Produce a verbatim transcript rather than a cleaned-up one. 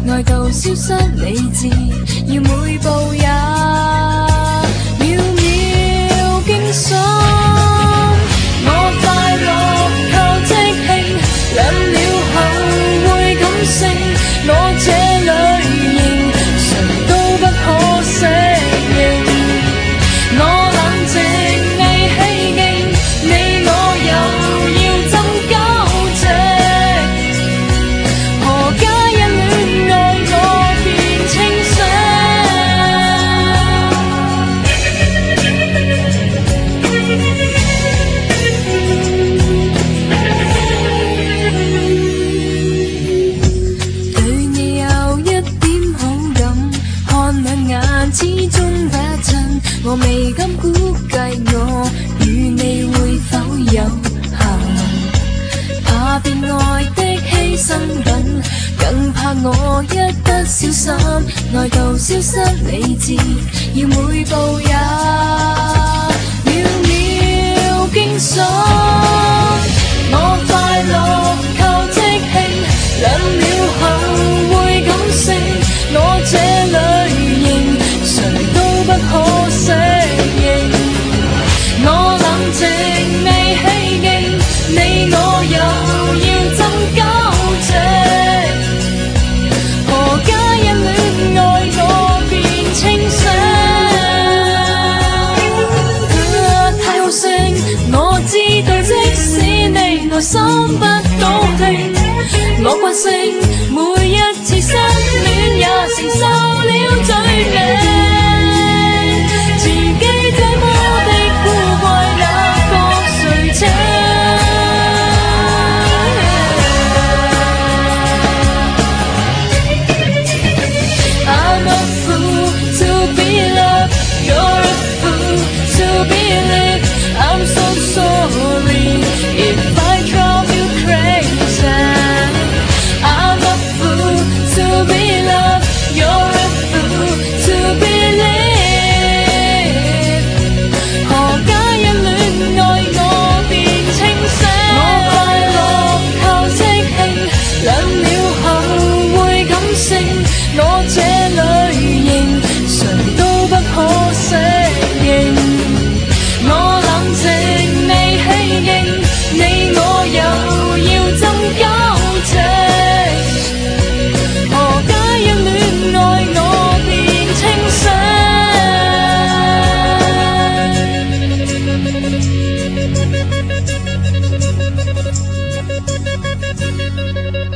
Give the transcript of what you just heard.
爱到消失理智，要每步也秒秒惊爽。我快樂靠即興，兩秒後會感性。我這類型誰都不可適應。我冷靜未氣勁，你我又要爭交情。何解一戀愛我便清醒？對你有一點好感，看兩眼始終不襯，我未敢估計我與你會否有下文，怕變愛的犧牲品，更怕我一不小心愛到消失理智，要每步也秒秒驚爽。我快樂靠即興，兩秒後會感性。我這類型誰都不可適應。我冷靜未氣勁，你我又要爭交情。何解一戀愛我便清醒？太好勝，我知道即使你內心不高興，我慣性每一次失戀也承受了罪名。自己這麼的孤貴，哪個誰請？I'm a fool to be loved, you're a fool to believe. I'm so sorry if I drive you crazy. I'm a fool to be loved, you're a fool to believe. 何解一戀愛我便清醒？我快樂靠即興，兩秒後會感性。我這類型誰都不可適應。我冷靜未氣勁，你我又要爭交情。何解一戀愛我便清醒？